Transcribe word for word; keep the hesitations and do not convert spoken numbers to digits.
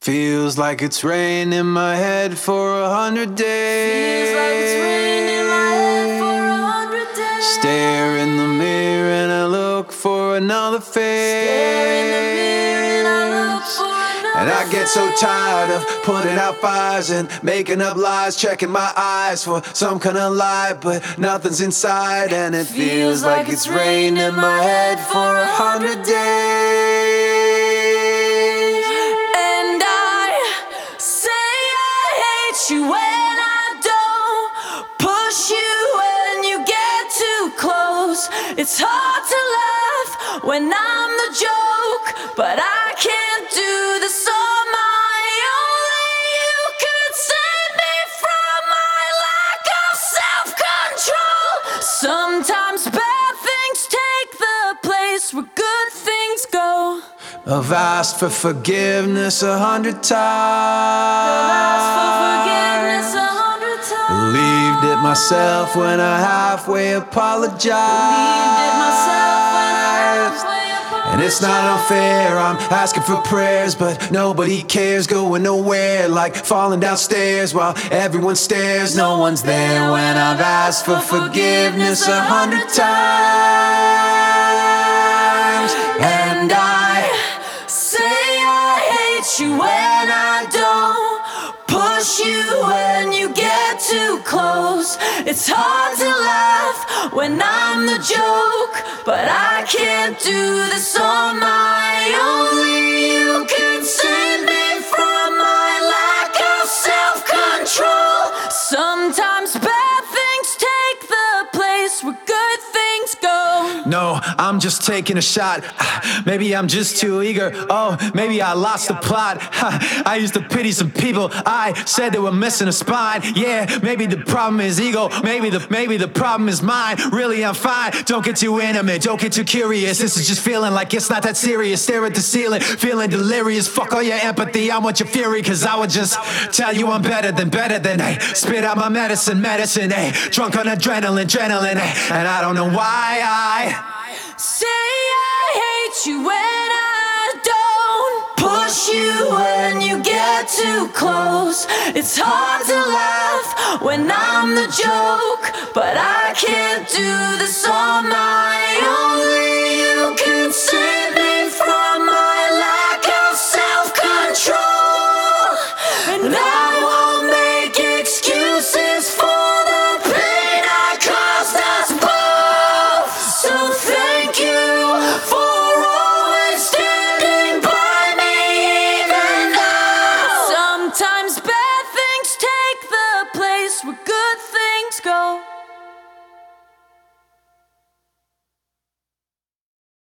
Feels like it's rained in my head for a hundred days. Feels like it's rained in my head for a hundred days. Stare in the mirror and I look for another face. Stare in the mirror and I look for another And I get so face. tired of putting out fires and making up lies, checking my eyes for some kind of lie, but nothing's inside, and it feels like it's rained in my head for a hundred days. And I say I hate you when I don't push you when you get too close. It's hard to laugh when I'm the joke, but I can't do this on my own. You could save me from my lack of self-control. Sometimes bad things take the place where good things go. I've asked for forgiveness a hundred I've asked for times. forgiveness a hundred times. Believed it myself when I halfway apologized. Believed it myself when I halfway And it's not unfair, I'm asking for prayers, but nobody cares, going nowhere, like falling downstairs while everyone stares. No one's there when I've asked for forgiveness a hundred times. And I say I hate you when I don't push you when you get too close. It's hard to laugh when I'm the joke, but I can't do this on my own. Only you can save me from my lack of self-control. Sometimes bad things take the place where good things go. No, I'm just taking a shot. Maybe I'm just too eager. Oh, maybe I lost the plot. I used to pity some people. I said they were missing a spine. Yeah, maybe the problem is ego. Maybe the maybe the problem is mine. Really, I'm fine. Don't get too intimate. Don't get too curious. This is just feeling like it's not that serious. Stare at the ceiling, feeling delirious. Fuck all your empathy. I want your fury, cause I would just tell you I'm better than better than. Hey, spit out my medicine, medicine. Hey, drunk on adrenaline, adrenaline. Hey, and I don't know why I say I hate you when I don't push you when you get too close. It's hard to laugh when I'm the joke, but I can't do this on my own. Only you can say